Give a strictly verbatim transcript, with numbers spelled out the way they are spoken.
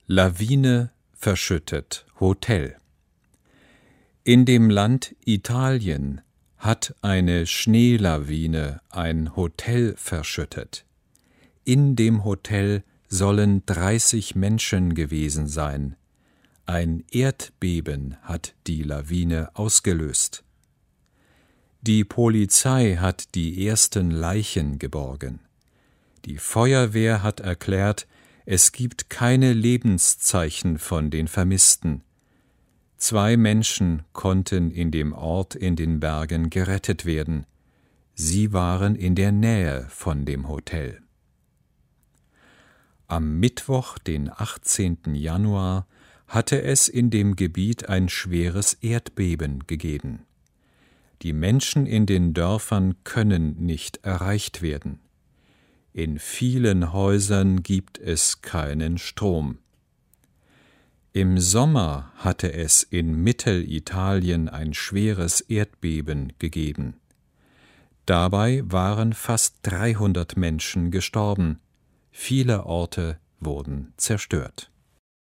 Lawine verschüttet Hotel. In dem Land Italien hat eine Schneelawine ein Hotel verschüttet. In dem Hotel sollen dreißig Menschen gewesen sein. Ein Erdbeben hat die Lawine ausgelöst. Die Polizei hat die ersten Leichen geborgen. Die Feuerwehr hat erklärt, es gibt keine Lebenszeichen von den Vermissten. Zwei Menschen konnten in dem Ort in den Bergen gerettet werden. Sie waren in der Nähe von dem Hotel. Am Mittwoch, den achtzehnten Januar, hatte es in dem Gebiet ein schweres Erdbeben gegeben. Die Menschen in den Dörfern können nicht erreicht werden. In vielen Häusern gibt es keinen Strom. Im Sommer hatte es in Mittelitalien ein schweres Erdbeben gegeben. Dabei waren fast dreihundert Menschen gestorben. Viele Orte wurden zerstört.